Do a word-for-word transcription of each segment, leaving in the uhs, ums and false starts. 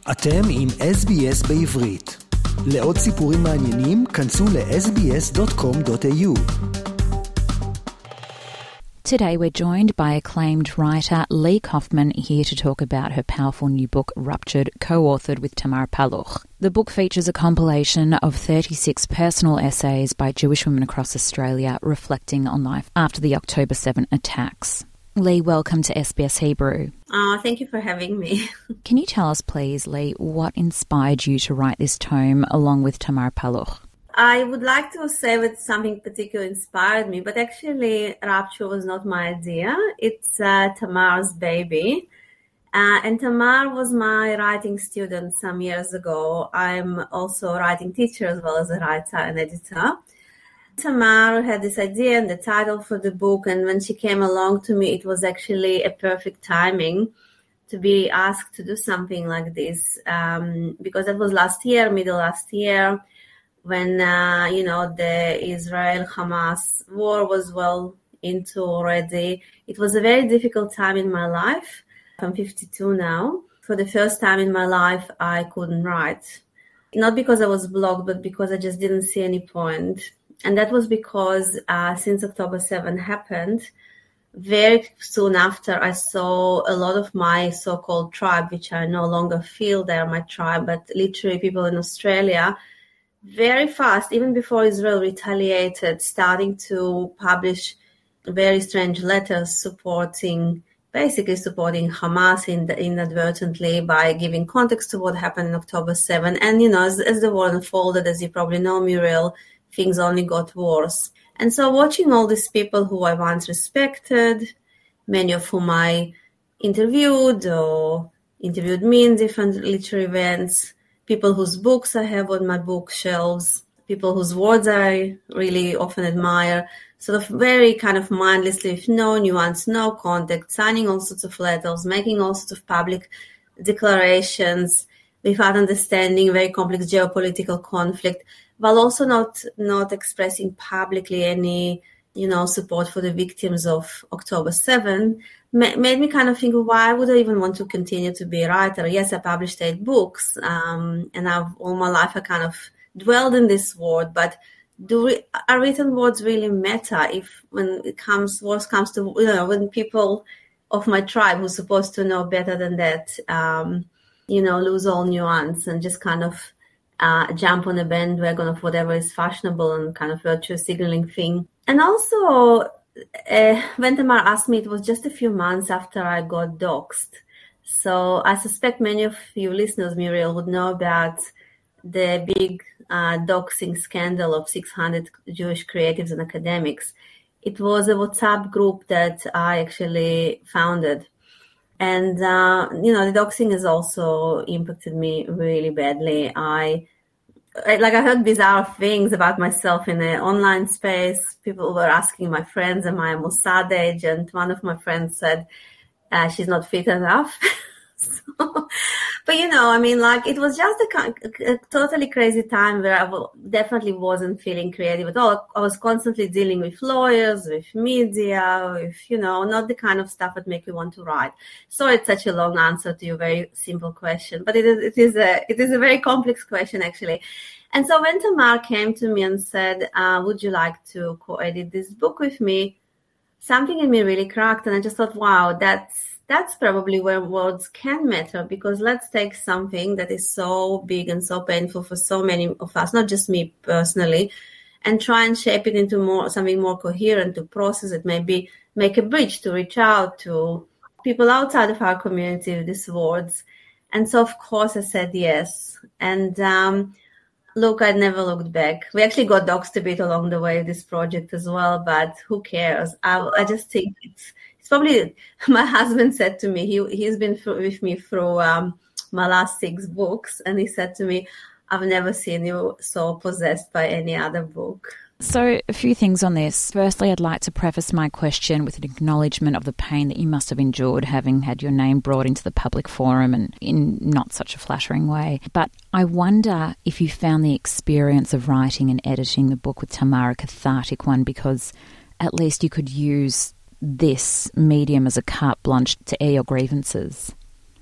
אתם עם אס בי אס בעברית. לעוד סיפורים מעניינים, כנסו ל-אס בי אס דוט קום דוט איי יו. Today we're joined by acclaimed writer Lee Kaufman here to talk about her powerful new book, Ruptured, co-authored with Tamar Palluch. The book features a compilation of thirty-six personal essays by Jewish women across Australia reflecting on life after the October seventh attacks. Lee, welcome to S B S Hebrew. Oh, thank you for having me. Can you tell us, please, Lee, what inspired you to write this tome along with Tamar Palluch? I would like to say that something particular inspired me, but actually Rupture was not my idea. It's uh, Tamar's baby. Uh, and Tamar was my writing student some years ago. I'm also a writing teacher as well as a writer and editor. Tamar had this idea and the title for the book, and when she came along to me, it was actually a perfect timing to be asked to do something like this, um, because that was last year, middle last year, when, uh, you know, the Israel-Hamas war was well into already. It was a very difficult time in my life. I'm fifty-two now. For the first time in my life, I couldn't write. Not because I was blocked, but because I just didn't see any point. And that was because uh, since October seventh happened, very soon after, I saw a lot of my so-called tribe, which I no longer feel they're my tribe, but literally people in Australia, very fast, even before Israel retaliated, starting to publish very strange letters supporting, basically supporting Hamas in the, inadvertently by giving context to what happened on October seventh. And, you know, as, as the war unfolded, as you probably know, Muriel, things only got worse. And so watching all these people who I once respected, many of whom I interviewed or interviewed me in different literary events, people whose books I have on my bookshelves, people whose words I really often admire, sort of very kind of mindlessly, with no nuance, no context, signing all sorts of letters, making all sorts of public declarations without understanding very complex geopolitical conflict, while also not not expressing publicly any, you know, support for the victims of October seventh, ma- made me kind of think, why would I even want to continue to be a writer? Yes, I published eight books, um, and I've, all my life I kind of dwelled in this world, but do re- are written words really matter if when it comes, worse comes to, you know, when people of my tribe who's supposed to know better than that, um, you know, lose all nuance and just kind of Uh, jump on a bandwagon of whatever is fashionable and kind of virtue signaling thing. And also, uh, when Tamar asked me, it was just a few months after I got doxxed. So I suspect many of you listeners, Muriel, would know about the big uh, doxing scandal of six hundred Jewish creatives and academics. It was a WhatsApp group that I actually founded. And, uh, you know, the doxing has also impacted me really badly. I, like, I heard bizarre things about myself in the online space. People were asking my friends, am I a Mossad agent? One of my friends said, uh, she's not fit enough. so, but, you know, I mean, like, it was just a, a totally crazy time where I w- definitely wasn't feeling creative at all. I was constantly dealing with lawyers, with media, with, you know, not the kind of stuff that make you want to write. So it's such a long answer to your very simple question, but it is, it is a, it is a very complex question, actually. And so when Tamar came to me and said, uh, would you like to co-edit this book with me? Something in me really cracked, and I just thought, wow, that's, That's probably where words can matter, because let's take something that is so big and so painful for so many of us, not just me personally, and try and shape it into more something more coherent, to process it, maybe make a bridge to reach out to people outside of our community with these words. And so, of course, I said yes. And um, look, I never looked back. We actually got doxxed a bit along the way with this project as well, but who cares? I, I just think it's It's probably, my husband said to me, he, he's been through, with me through um, my last six books, and he said to me, I've never seen you so possessed by any other book. So a few things on this. Firstly, I'd like to preface my question with an acknowledgement of the pain that you must have endured having had your name brought into the public forum, and in not such a flattering way. But I wonder if you found the experience of writing and editing the book with Tamar a cathartic one, because at least you could use this medium as a carte blanche to air your grievances.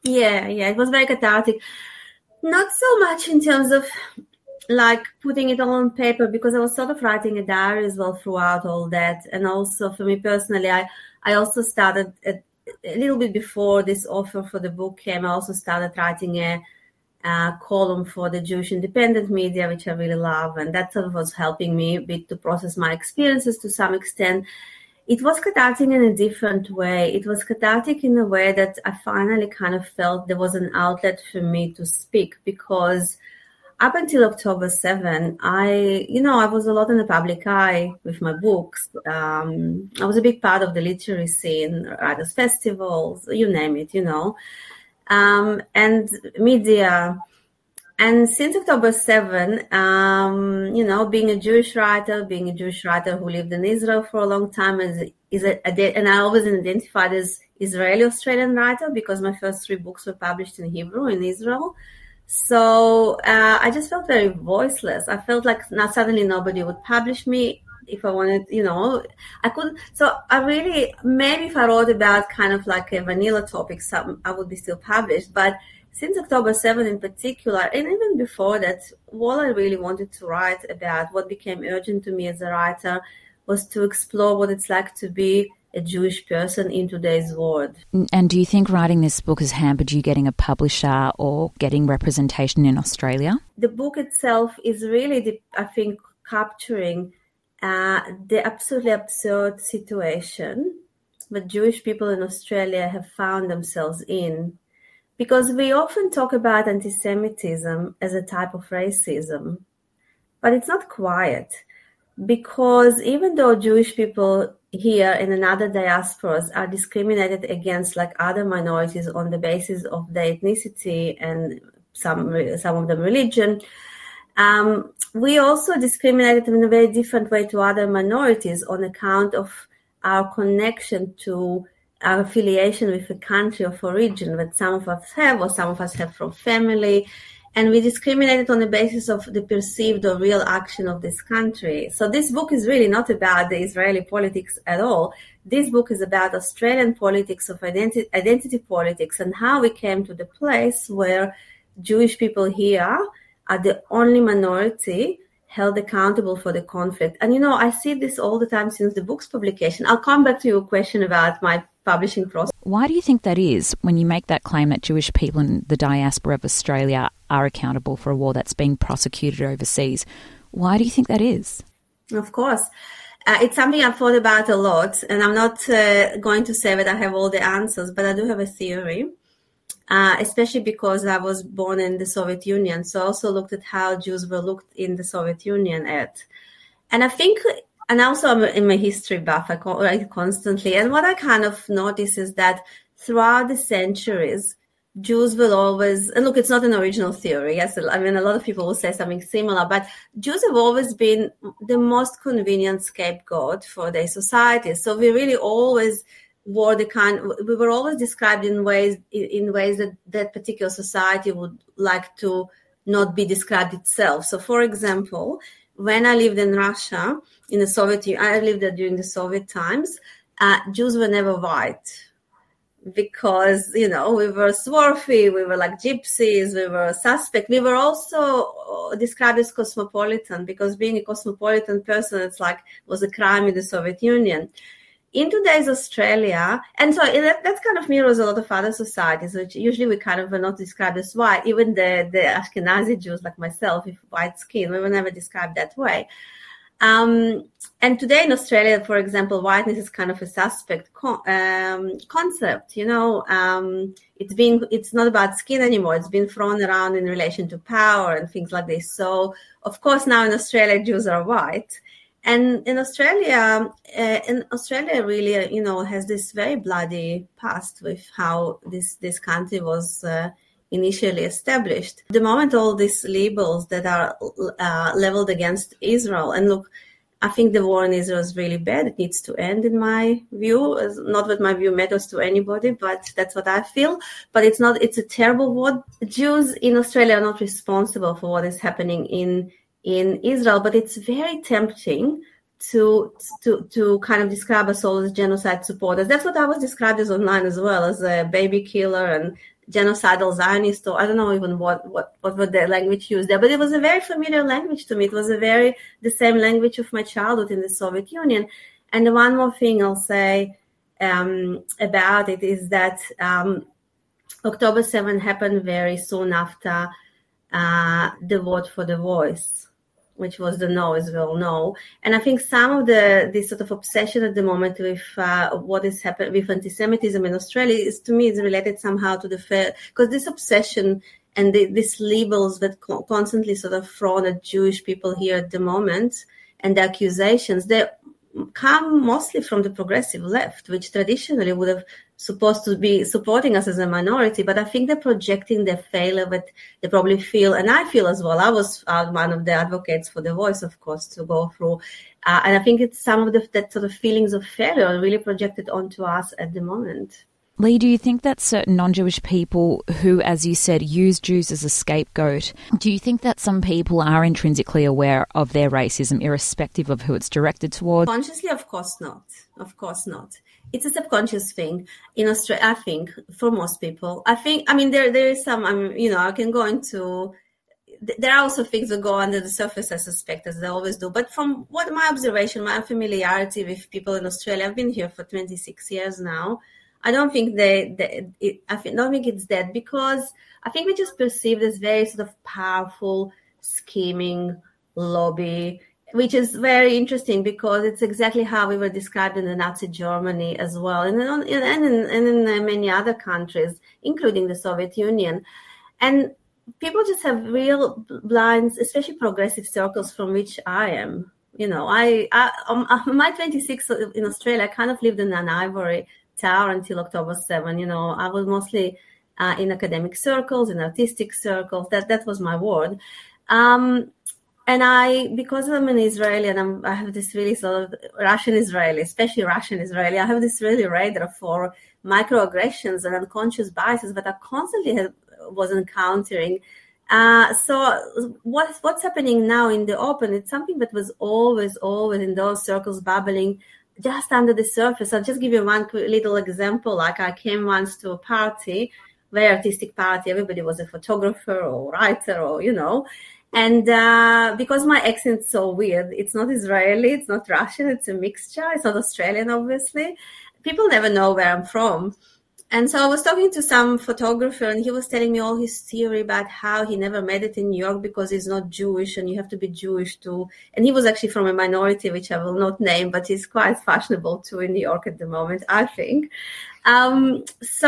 Yeah, yeah, it was very cathartic. Not so much in terms of like putting it all on paper, because I was sort of writing a diary as well throughout all that. And also for me personally, I, I also started a, a little bit before this offer for the book came, I also started writing a, a column for the Jewish Independent Media, which I really love. And that sort of was helping me a bit to process my experiences to some extent. It was cathartic in a different way. It was cathartic in a way that I finally kind of felt there was an outlet for me to speak, because up until October seventh, I, you know, I was a lot in the public eye with my books. Um, I was a big part of the literary scene, writers' festivals, you name it, you know, um, and media. And since October seventh, um, you know, being a Jewish writer, being a Jewish writer who lived in Israel for a long time, is, is a, a, and I always identified as Israeli-Australian writer because my first three books were published in Hebrew in Israel. So uh, I just felt very voiceless. I felt like now suddenly nobody would publish me if I wanted, you know, I couldn't. So I really, maybe if I wrote about kind of like a vanilla topic, some, I would be still published. But since October seventh in particular, and even before that, all I really wanted to write about, what became urgent to me as a writer, was to explore what it's like to be a Jewish person in today's world. And do you think writing this book has hampered you getting a publisher or getting representation in Australia? The book itself is really, the, I think, capturing uh, the absolutely absurd situation that Jewish people in Australia have found themselves in. Because we often talk about anti-Semitism as a type of racism, but it's not quite. Because even though Jewish people here and in other diasporas are discriminated against like other minorities on the basis of their ethnicity and some some of them religion, um, we also discriminated in a very different way to other minorities on account of our connection to our affiliation with a country of origin that some of us have or some of us have from family. And we discriminated on the basis of the perceived or real action of this country. So this book is really not about the Israeli politics at all. This book is about Australian politics of identity, identity politics, and how we came to the place where Jewish people here are the only minority held accountable for the conflict. And, you know, I see this all the time since the book's publication. I'll come back to your question about my publishing process. Why do you think that is when you make that claim that Jewish people in the diaspora of Australia are accountable for a war that's being prosecuted overseas? Why do you think that is? Of course. Uh, it's something I've thought about a lot, and I'm not uh, going to say that I have all the answers, but I do have a theory, uh, especially because I was born in the Soviet Union. So I also looked at how Jews were looked in the Soviet Union at. And I think, and also I'm in my history buff, I write constantly, and what I kind of notice is that throughout the centuries, Jews will always, and look, it's not an original theory. Yes, I mean, a lot of people will say something similar, but Jews have always been the most convenient scapegoat for their societies. So we really always were the kind, we were always described in ways, in ways that that particular society would like to not be described itself. So, for example, when I lived in Russia, in the Soviet Union, I lived there during the Soviet times, uh, Jews were never white. Because, you know, we were swarthy, we were like gypsies, we were suspect. We were also described as cosmopolitan, because being a cosmopolitan person, it's like, was a crime in the Soviet Union. In today's Australia, and so that, that kind of mirrors a lot of other societies, which usually we kind of are not described as white. Even the, the Ashkenazi Jews like myself, with white skin, we were never described that way. Um, and today in Australia, for example, whiteness is kind of a suspect co- um, concept. You know, um, it's been it's not about skin anymore. It's been thrown around in relation to power and things like this. So, of course, now in Australia, Jews are white, and in Australia, uh, in Australia, really, you know, has this very bloody past with how this this country was Uh, initially established. The moment all these labels that are uh, leveled against Israel, and look, I think the war in Israel is really bad. It needs to end, in my view. Not that my view matters to anybody, but that's what I feel. But it's not, it's a terrible war. Jews in Australia are not responsible for what is happening in, in Israel, but it's very tempting to to to kind of describe us all as genocide supporters. That's what I was described as online as well, as a baby killer and genocidal Zionist, or I don't know even what, what, what was the language used there, but it was a very familiar language to me. It was a very, the same language of my childhood in the Soviet Union. And one more thing I'll say um, about it is that um, October seventh happened very soon after uh, the vote for the voice, which was the no, as we all know. And I think some of the this sort of obsession at the moment with uh, what is happening with anti-Semitism in Australia is, to me, is related somehow to the fair, because this obsession and the, these labels that co- constantly sort of thrown at Jewish people here at the moment, and the accusations, they come mostly from the progressive left, which traditionally would have supposed to be supporting us as a minority. But I think they're projecting their failure, but they probably feel, and I feel as well, I was uh, one of the advocates for the voice, of course, to go through. Uh, and I think it's some of the, that sort of feelings of failure really projected onto us at the moment. Lee, do you think that certain non-Jewish people who, as you said, use Jews as a scapegoat, do you think that some people are intrinsically aware of their racism, irrespective of who it's directed towards? Consciously, of course not. Of course not. It's a subconscious thing in Australia, I think, for most people. I think, I mean, there there is some, I mean, you know, I can go into, there are also things that go under the surface, I suspect, as they always do. But from what my observation, my familiarity with people in Australia, I've been here for twenty-six years now. I don't think they, they it, I think, don't think it's that, because I think we just perceived as very sort of powerful, scheming lobby, which is very interesting because it's exactly how we were described in the Nazi Germany as well, and in, and in, and in many other countries, including the Soviet Union. And people just have real blinds, especially progressive circles from which I am. You know, I, I um, my twenty-six in Australia, I kind of lived in an ivory tower until October seventh. You know, I was mostly uh, in academic circles, in artistic circles. That that was my world. Um, and I, because I'm an Israeli and I'm, I have this really sort of Russian Israeli, especially Russian Israeli, I have this really radar for microaggressions and unconscious biases that I constantly have, was encountering. Uh, so what's, what's happening now in the open, it's something that was always, always in those circles bubbling just under the surface. I'll just give you one little example. Like I came once to a party, very artistic party. Everybody was a photographer or writer or, you know, and uh, because my accent's so weird, it's not Israeli, it's not Russian, it's a mixture. It's not Australian, obviously. People never know where I'm from. And so I was talking to some photographer and he was telling me all his theory about how he never made it in New York because he's not Jewish and you have to be Jewish too. And he was actually from a minority, which I will not name, but he's quite fashionable too in New York at the moment, I think. Um,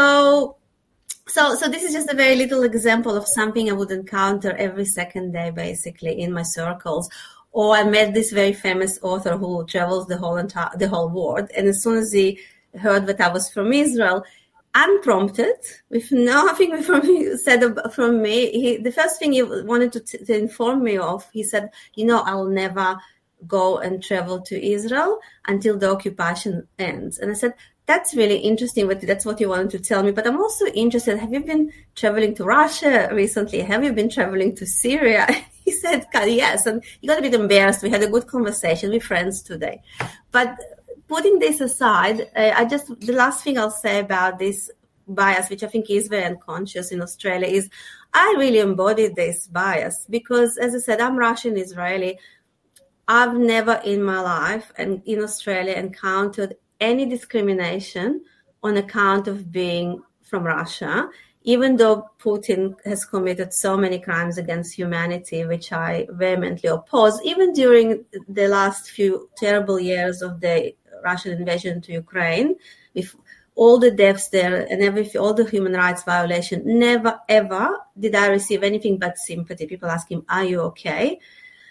so, so, so this is just a very little example of something I would encounter every second day, basically, in my circles. Or I met this very famous author who travels the whole entire, the whole world. And as soon as he heard that I was from Israel, unprompted, with nothing from me, said from me, he, the first thing he wanted to, t- to inform me of, he said, you know, I'll never go and travel to Israel until the occupation ends. And I said, that's really interesting, but that's what you wanted to tell me. But I'm also interested, have you been traveling to Russia recently? Have you been traveling to Syria? He said, yes. And he got a bit embarrassed. We had a good conversation with friends today. But putting this aside, uh, I just, the last thing I'll say about this bias, which I think is very unconscious in Australia, is I really embodied this bias because, as I said, I'm Russian Israeli. I've never in my life and in Australia encountered any discrimination on account of being from Russia, even though Putin has committed so many crimes against humanity, which I vehemently oppose, even during the last few terrible years of the Russian invasion to Ukraine, with all the deaths there and every all the human rights violation. Never, ever did I receive anything but sympathy. People asking, are you okay?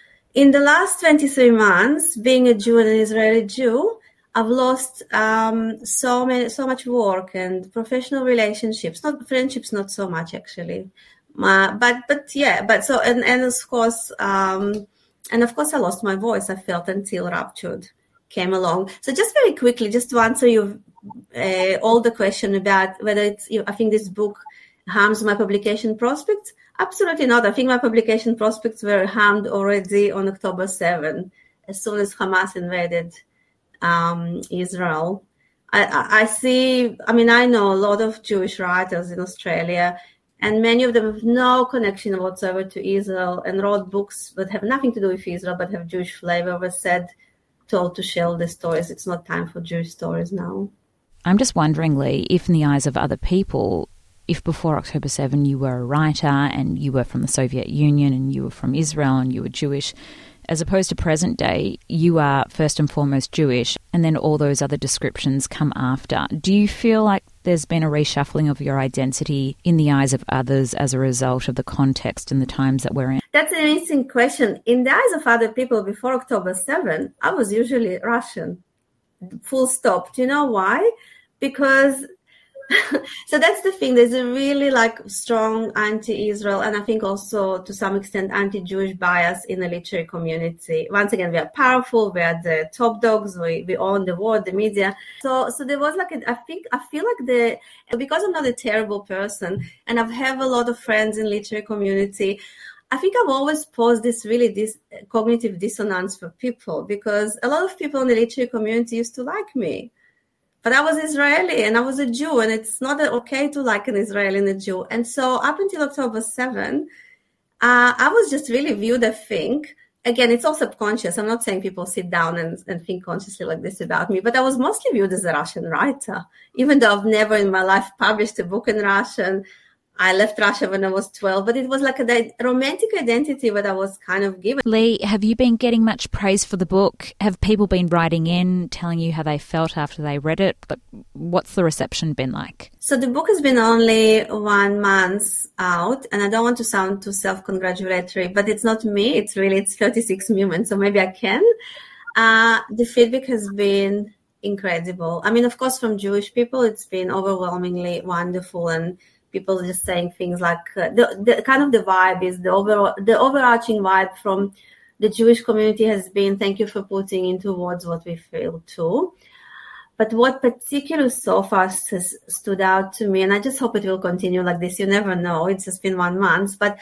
In the last twenty-three months, being a Jew and an Israeli Jew, I've lost um, so many, so much work and professional relationships, not friendships, not so much actually. Uh, but, but yeah, but so, and, and of course, um, and of course I lost my voice, I felt, until Ruptured came along. So just very quickly, just to answer you uh, all the question about whether it's, you know, I think this book harms my publication prospects. Absolutely not. I think my publication prospects were harmed already on October seventh, as soon as Hamas invaded um, Israel. I, I, I see, I mean, I know a lot of Jewish writers in Australia, and many of them have no connection whatsoever to Israel and wrote books that have nothing to do with Israel but have Jewish flavor, but said, told to share the stories. It's not time for Jewish stories now. I'm just wondering, Lee, if in the eyes of other people, if before October seventh you were a writer and you were from the Soviet Union and you were from Israel and you were Jewish, as opposed to present day, you are first and foremost Jewish, and then all those other descriptions come after. Do you feel like there's been a reshuffling of your identity in the eyes of others as a result of the context and the times that we're in? That's an interesting question. In the eyes of other people before October seventh, I was usually Russian. Full stop. Do you know why? Because so that's the thing. There's a really like strong anti-Israel and I think also to some extent anti-Jewish bias in the literary community. Once again, we are powerful. We are the top dogs. We we own the world, the media. So so there was like a, I think I feel like the because I'm not a terrible person and I've have a lot of friends in literary community. I think I've always posed this really this cognitive dissonance for people because a lot of people in the literary community used to like me. But I was Israeli and I was a Jew, and it's not okay to like an Israeli and a Jew. And so up until October seventh, uh, I was just really viewed, I think. Again, it's all subconscious. I'm not saying people sit down and, and think consciously like this about me, but I was mostly viewed as a Russian writer, even though I've never in my life published a book in Russian. I left Russia when I was twelve, but it was like a romantic identity that I was kind of given. Lee, have you been getting much praise for the book? Have people been writing in, telling you how they felt after they read it? What's the reception been like? So the book has been only one month out, and I don't want to sound too self-congratulatory, but it's not me. It's really, it's thirty-six Women, so maybe I can. Uh, the feedback has been incredible. I mean, of course, from Jewish people, it's been overwhelmingly wonderful, and people just saying things like uh, the, the kind of the vibe is the overall, the overarching vibe from the Jewish community has been thank you for putting into words what we feel too. But what particularly so far has stood out to me, and I just hope it will continue like this. You never know. It's just been one month, but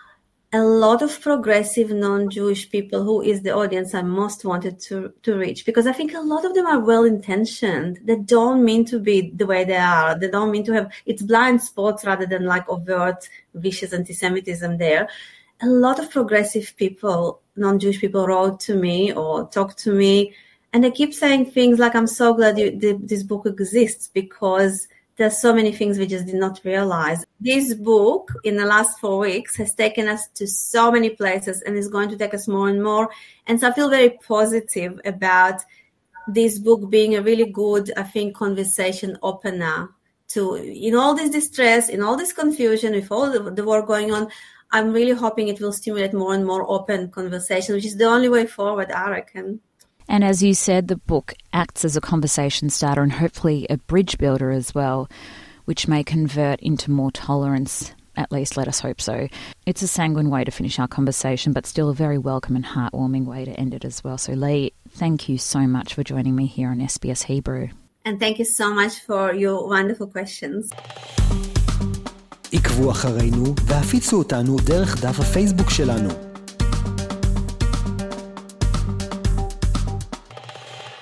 a lot of progressive non-Jewish people who is the audience I most wanted to, to reach, because I think a lot of them are well-intentioned. They don't mean to be the way they are. They don't mean to have, it's blind spots rather than like overt vicious anti-Semitism there. A lot of progressive people, non-Jewish people wrote to me or talked to me, and they keep saying things like, I'm so glad you, the, this book exists because there's so many things we just did not realize. This book in the last four weeks has taken us to so many places and is going to take us more and more. And so I feel very positive about this book being a really good, I think, conversation opener to, in all this distress, in all this confusion, with all the, the war going on. I'm really hoping it will stimulate more and more open conversation, which is the only way forward, I reckon. And as you said, the book acts as a conversation starter and hopefully a bridge builder as well, which may convert into more tolerance. At least let us hope so. It's a sanguine way to finish our conversation, but still a very welcome and heartwarming way to end it as well. So Lee, thank you so much for joining me here on S B S Hebrew. And thank you so much for your wonderful questions. עקבו אחרינו והפיצו אותנו דרך דף הפייסבוק שלנו.